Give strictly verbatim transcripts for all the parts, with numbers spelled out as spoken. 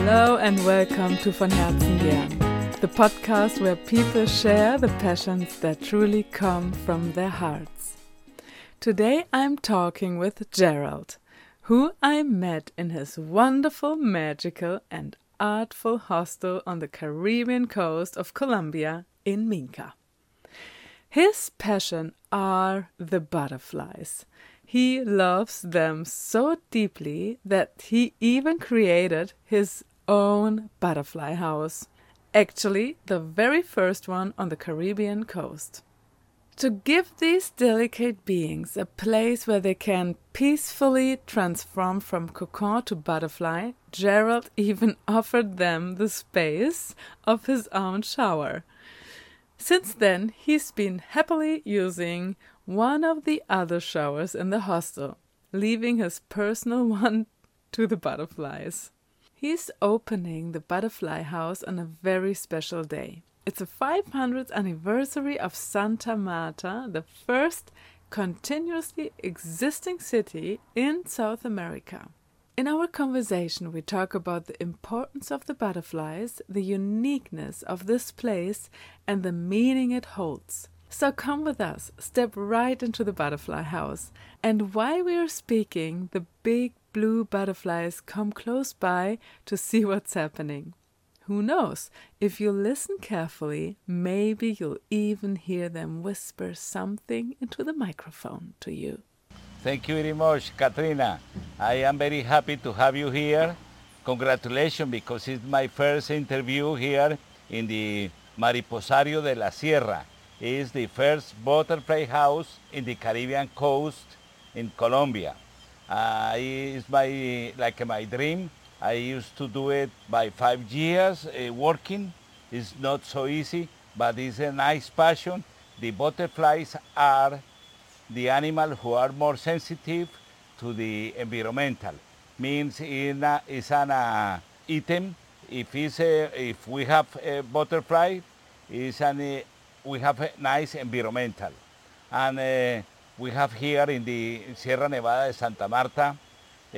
Hello and welcome to Von Herzen gern, the podcast where people share the passions that truly come from their hearts. Today I'm talking with Gerald, who I met in his wonderful, magical and artful hostel on the Caribbean coast of Colombia in Minca. His passion are the butterflies. He loves them so deeply that he even created his own butterfly house, actually the very first one on the Caribbean coast. To give these delicate beings a place where they can peacefully transform from cocoon to butterfly, Gerald even offered them the space of his own shower. Since then, he's been happily using one of the other showers in the hostel, leaving his personal one to the butterflies. He's opening the butterfly house on a very special day. It's the five hundredth anniversary of Santa Marta, the first continuously existing city in South America. In our conversation, we talk about the importance of the butterflies, the uniqueness of this place, and the meaning it holds. So come with us, step right into the butterfly house. And while we are speaking, the big blue butterflies come close by to see what's happening. Who knows, if you listen carefully, maybe you'll even hear them whisper something into the microphone to you. Thank you very much, Katrina. I am very happy to have you here. Congratulations, because it's my first interview here in the Mariposario de la Sierra. It's the first butterfly house in the Caribbean coast in Colombia. Uh, it's my, like my dream. I used to do it by five years uh, working. It's not so easy, but it's a nice passion. The butterflies are the animal who are more sensitive to the environmental. Means in a, it's an uh, item. If, it's a, if we have a butterfly, it's an, uh, we have a nice environmental. And uh, we have here in the Sierra Nevada de Santa Marta uh,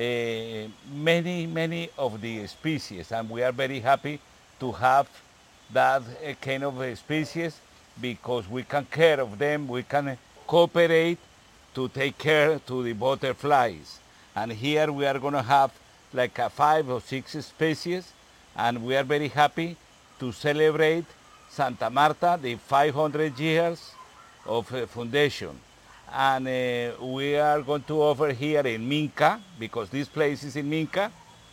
many, many of the species, and we are very happy to have that uh, kind of uh, species, because we can care of them, we can cooperate to take care to the butterflies. And here we are going to have like a five or six species, and we are very happy to celebrate Santa Marta, the five hundred years of uh, foundation. And uh, we are going to offer here in Minca, because this place is in Minca,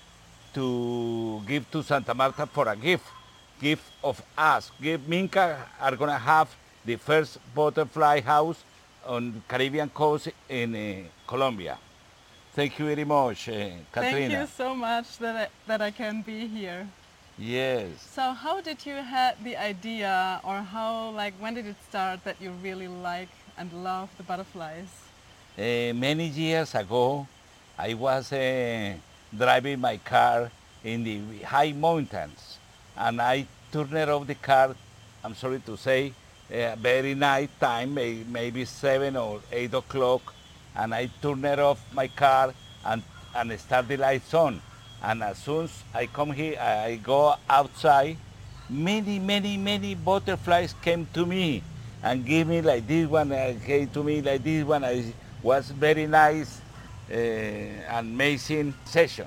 to give to Santa Marta for a gift, gift of us. Give, Minca are going to have the first butterfly house on Caribbean coast in uh, Colombia. Thank you very much, uh, Katrina. Thank you so much that I, that I can be here. Yes. So how did you have the idea, or how, like, when did it start that you really like and love the butterflies? Uh, many years ago, I was uh, driving my car in the high mountains, and I turned off the car, I'm sorry to say, uh, very night time, may, maybe seven or eight o'clock, and I turned off my car and, and start the lights on. And as soon as I come here, I go outside, many, many, many butterflies came to me and give me like this one, uh, came to me like this one. It was very nice, uh, amazing session.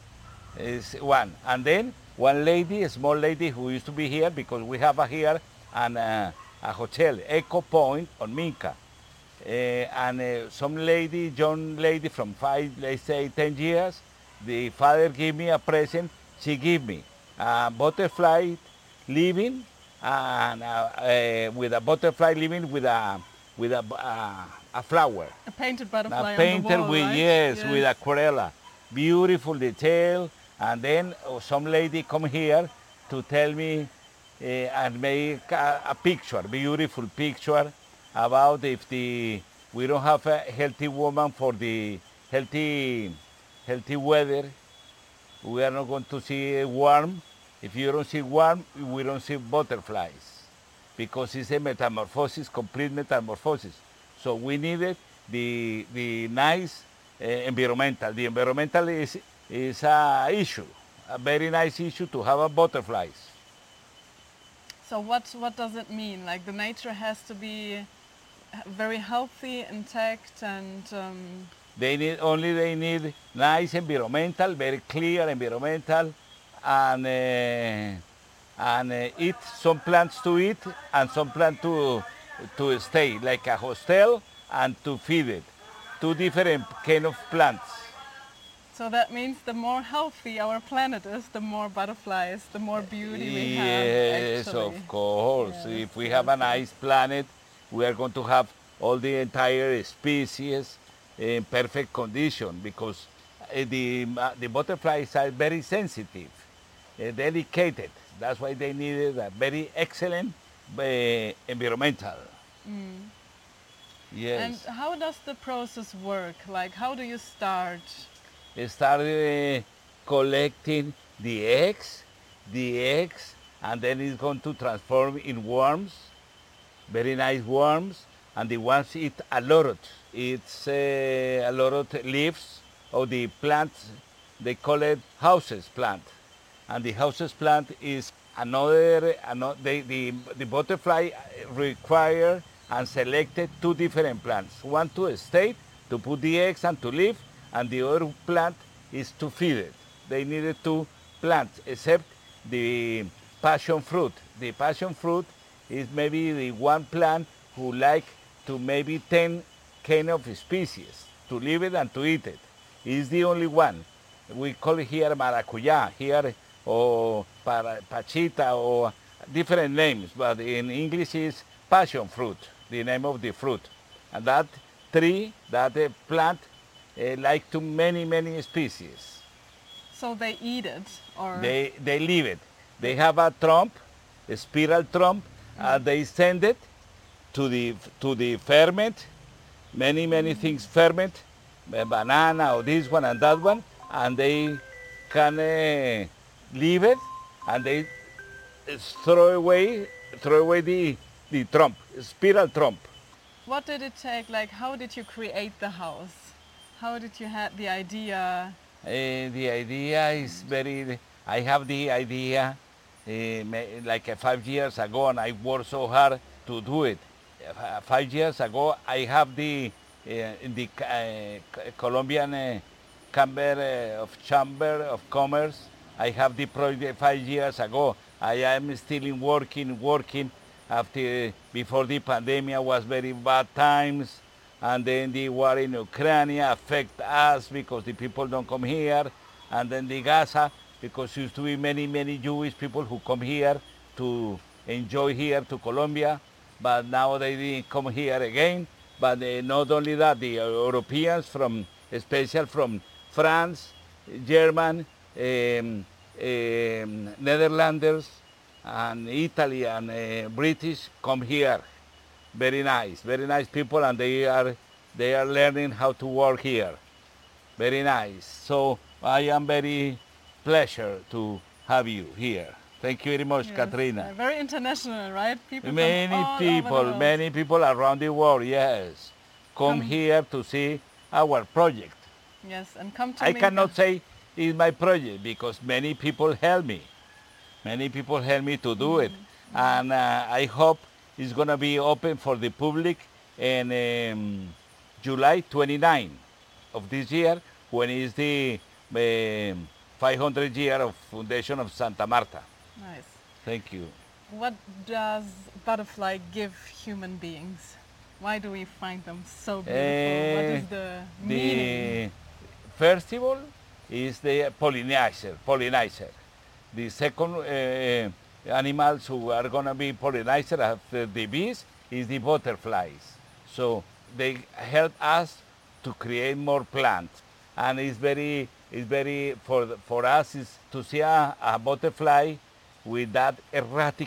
Is one. And then one lady, a small lady who used to be here, because we have a here and uh, a hotel, Echo Point on Minca. Uh, and uh, some lady, young lady from five, let's say ten years, the father gave me a present. She gave me a butterfly living, and uh, uh, with a butterfly living with a with a uh, a flower. A painted butterfly a painted on the wall, with right? yes, yes, with aquarella, beautiful detail. And then uh, some lady come here to tell me uh, and make a, a picture, beautiful picture about if the we don't have a healthy woman for the healthy healthy weather. We are not going to see warm. If you don't see warm, we don't see butterflies, because it's a metamorphosis, complete metamorphosis. So we needed the the nice uh, environmental. The environmental is is a issue. a very nice issue to have a butterflies. So what what does it mean? Like the nature has to be very healthy, intact, and um, They need only they need nice environmental, very clear environmental, and uh, and uh, eat some plants to eat and some plant to to stay, like a hostel and to feed it. Two different kind of plants. so that means the more healthy our planet is, the more butterflies, the more beauty we have. Yes, Actually. of course. Yes, If we yes, have a yes. nice planet, we are going to have all the entire species in perfect condition because uh, the, uh, the butterflies are very sensitive, uh, delicate. That's why they needed a very excellent uh, environmental. Yes. And how does the process work? Like, how do you start? Start uh, collecting the eggs, the eggs, and then it's going to transform in worms, very nice worms, and the worms eat a lot. It's uh, a lot of leaves of the plants. They call it houses plant, and the houses plant is another. another they, the the butterfly require and selected two different plants. One to stay, to put the eggs and to live, and the other plant is to feed it. They needed two plants, except the passion fruit. The passion fruit is maybe the one plant who like to maybe ten kind of species, to live it and to eat it. It's the only one. We call it here maracuya, here or para, pachita or different names, but in English is passion fruit, the name of the fruit. And that tree, that uh, plant, uh, like to many, many species. So they eat it, or They, they leave it. They have a trump, a spiral trump, and they send it to the, to the ferment, many, many things ferment, a banana or this one and that one, and they can uh, leave it, and they uh, throw away, throw away the, the trump, spiral trump. what did it take? Like, how did you create the house? How did you have the idea? Uh, the idea is very, I have the idea uh, ma- like uh, five years ago, and I worked so hard to do it. Uh, five years ago, I have the, uh, in the uh, Colombian uh, Chamber uh, of Chamber of Commerce, I have the project five years ago. I am still in working, working. After, before the pandemic was very bad times, and then the war in Ukraine affect us because the people don't come here, and then the Gaza, because used to be many, many Jewish people who come here to enjoy here to Colombia, but now they didn't come here again. But uh, not only that, the Europeans from, especially from France, German, um, um, Netherlanders, and Italy and uh, British come here. Very nice, very nice people, and they are they are learning how to work here. Very nice. So I am very pleasure to have you here. Thank you very much, Yes, Katrina. uh, very international, right? People from Many all over the people, world. many people around the world, yes, come Come. here to see our project. Yes, and come to I Minca. cannot say it's my project because many people help me. Many people help me to do it. And uh, I hope it's going to be open for the public in um, July twenty-ninth of this year, when is the um, five hundred year of foundation of Santa Marta. Nice. Thank you. What does butterfly give human beings? Why do we find them so beautiful? What Eh, is the meaning? The first of all is the pollinizer, pollinizer. The second uh, animals who are going to be pollinizer after the bees is the butterflies. So they help us to create more plants. And it's very, it's very for, the- for us is to see a, a butterfly with that erratic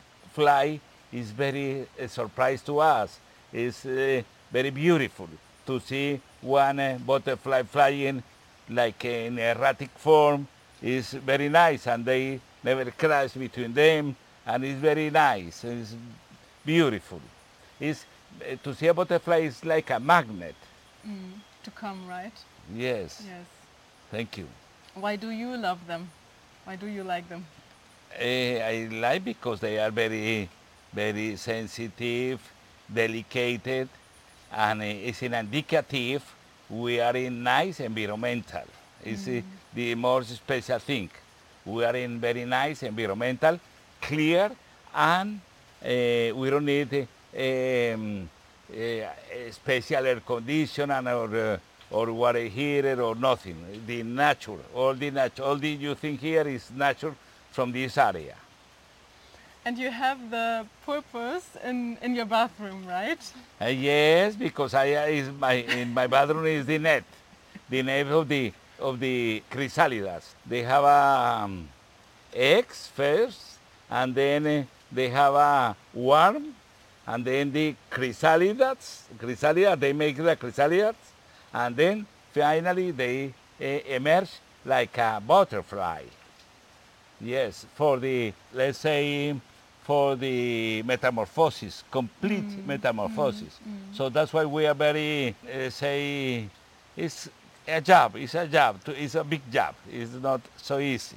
fly is very a surprise to us. It's uh, very beautiful to see one uh, butterfly flying like in erratic form. Is very nice, and they never crash between them, and it's very nice. It's beautiful. It's, uh, to see a butterfly is like a magnet. To come, right? Yes. Yes. Thank you. Why do you love them? Why do you like them? Uh, I like because they are very, very sensitive, delicate, and uh, it's an indicative we are in nice environmental. It's uh, the most special thing. We are in very nice environmental, clear, and uh, we don't need uh, um, uh, special air conditioner or uh, or water heater or nothing. The nature, all the nature, all the you think here is nature from this area. And you have the purpose in, in your bathroom, right? Uh, yes, because I uh, is my in my bathroom is the net, the net of the of the chrysalidas. They have um, eggs first, and then uh, they have a worm, and then the chrysalidas. Chrysalidas they make the chrysalidas, and then finally they uh, emerge like a butterfly. Yes, for the, let's say, for the metamorphosis, complete mm. metamorphosis. Mm. Mm. So that's why we are very, uh, say, it's a job, it's a job, to, it's a big job, it's not so easy.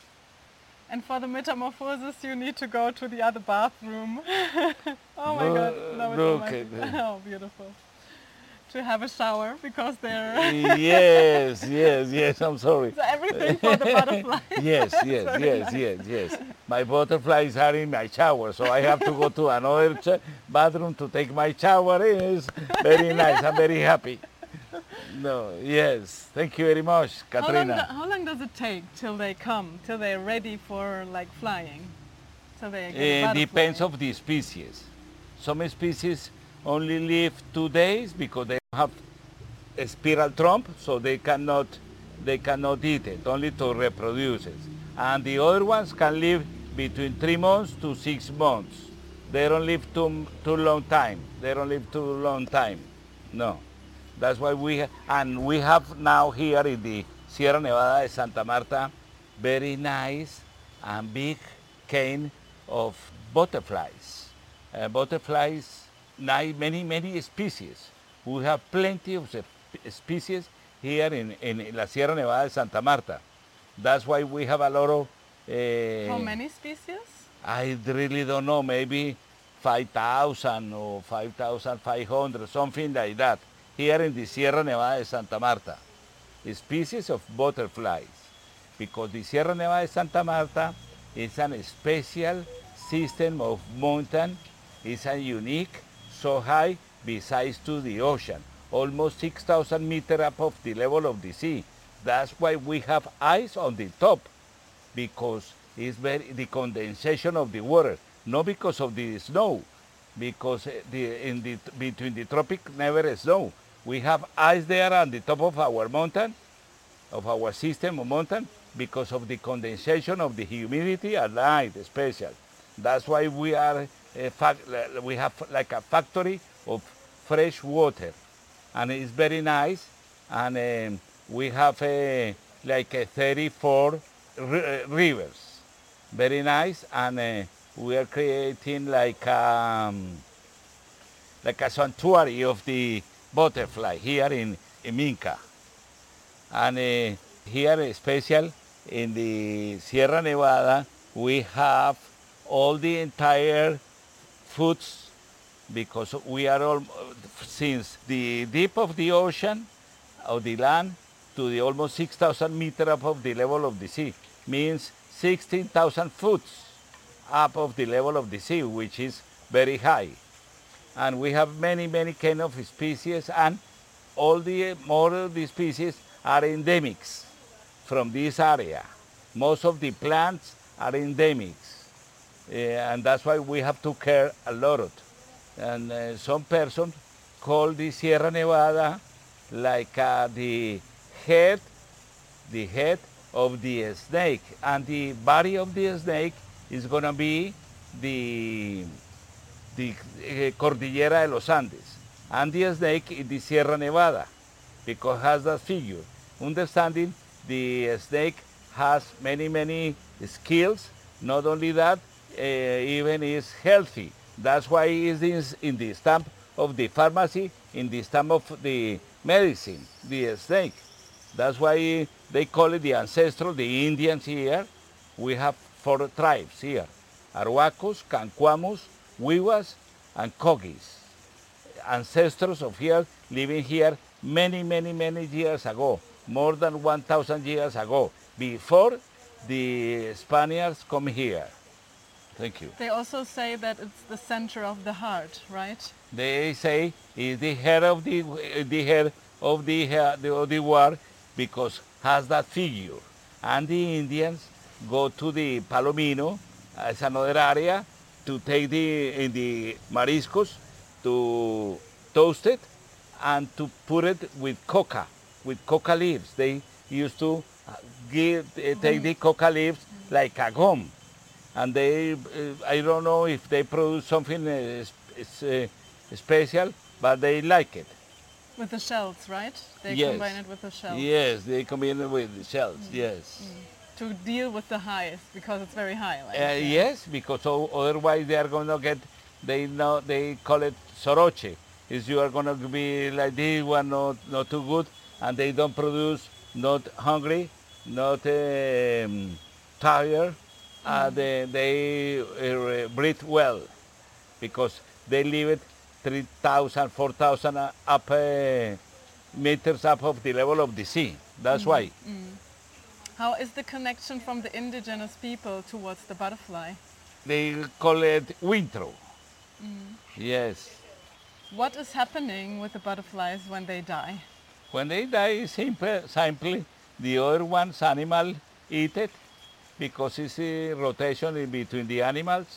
And for the metamorphosis, you need to go to the other bathroom. Oh my God, that was look, so oh, beautiful. To have a shower because they're yes, yes, yes. I'm sorry. So everything for the butterfly. yes, yes, yes, nice. yes, yes. My butterflies are in my shower, so I have to go to another bathroom to take my shower. It's very nice. I'm very happy. No, yes. Thank you very much, Katrina. How long, do, how long does it take till they come, till they're ready for like flying? Till they get a It depends of the species. Some species only live two days because they have a spiral trunk, so they cannot they cannot eat it, only to reproduce it. And the other ones can live between three months to six months. They don't live too too long time. They don't live too long time. No, that's why we ha and we have now here in the Sierra Nevada de Santa Marta very nice and big cane of butterflies. Uh, butterflies. Many, many species. We have plenty of species here in, in La Sierra Nevada de Santa Marta. That's why we have a lot of... Uh, How many species? I really don't know, maybe five thousand or five thousand five hundred, something like that, here in the Sierra Nevada de Santa Marta. Species of butterflies. Because the Sierra Nevada de Santa Marta is a special system of mountain. It's a unique so high besides to the ocean, almost six thousand meters above the level of the sea. That's why we have ice on the top, because it's very, the condensation of the water, not because of the snow, because the, in the, between the tropic never snow. We have ice there on the top of our mountain, of our system of mountain, because of the condensation of the humidity at night, especially. That's why we are a fact, we have like a factory of fresh water, and it's very nice. And um, we have a, like a thirty-four rivers, very nice. And uh, we are creating like um, like a sanctuary of the butterfly here in, in Minca. And uh, here, special in the Sierra Nevada, we have all the entire foods, because we are all, since the deep of the ocean, of the land, to the almost six thousand meters above the level of the sea, means sixteen thousand foot above the level of the sea, which is very high. And we have many, many kind of species, and all the more of the species are endemics from this area. Most of the plants are endemics. Uh, and that's why we have to care a lot. And uh, some person call the Sierra Nevada like uh, the head, the head of the snake, and the body of the snake is going to be the the uh, Cordillera de los Andes, and the snake is the Sierra Nevada, because it has that figure. Understanding the snake has many, many skills. Not only that, uh, even is healthy. That's why it is in the stamp of the pharmacy, in the stamp of the medicine, the snake. That's why they call it the ancestral, the Indians here, we have four tribes here: Arhuacos, Cancuamos, Wiwas, and Cogis. Ancestors of here living here many, many, many years ago, more than one thousand years ago, before the Spaniards come here. Thank you. They also say that it's the center of the heart, right? They say it's the head of the the head of the uh, the, of the war because has that figure. And the Indians go to the Palomino, as another area, to take the in the mariscos, to toast it, and to put it with coca, with coca leaves. They used to give uh, take the coca leaves like a gum, and they uh, I don't know if they produce something uh, it's, uh, special, but they like it. With the shells, right? They Yes. combine it with the shells. Yes, they combine it with the shells. Mm. Yes. Mm. To deal with the highs because it's very high. Like, Uh, yeah. yes, because o- otherwise they are going to get. They know they call it soroche. Is you are going to be like this one, not not too good, and they don't produce, not hungry, not um, tired. Mm. Uh, they they uh, breathe well, because they live it three thousand, four thousand up uh, meters up of the level of the sea. That's mm. why. Mm. How is the connection from the indigenous people towards the butterfly? They call it wintro. Mm. Yes. What is happening with the butterflies when they die? When they die, simple, simply the other one's animal eat it, because it's a rotation in between the animals.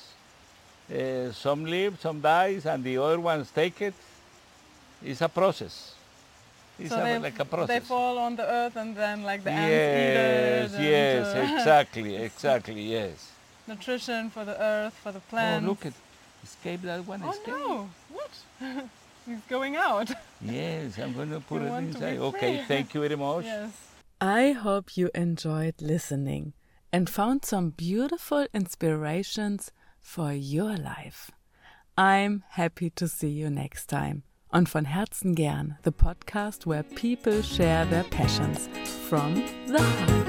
Uh, some live, some dies, and the other ones take it. It's a process. It's so a, they, like a process. They fall on the earth and then like the ants yes, eat it. Yes, and, uh, exactly, exactly, yes. Nutrition for the earth, for the plants. Oh, look at, escape that one, oh escape. no, what? He's going out. Yes, I'm going to put You it want to be inside. free. Okay, thank you very much. Yes. I hope you enjoyed listening and found some beautiful inspirations for your life. I'm happy to see you next time on Von Herzen gern, the podcast where people share their passions from the heart.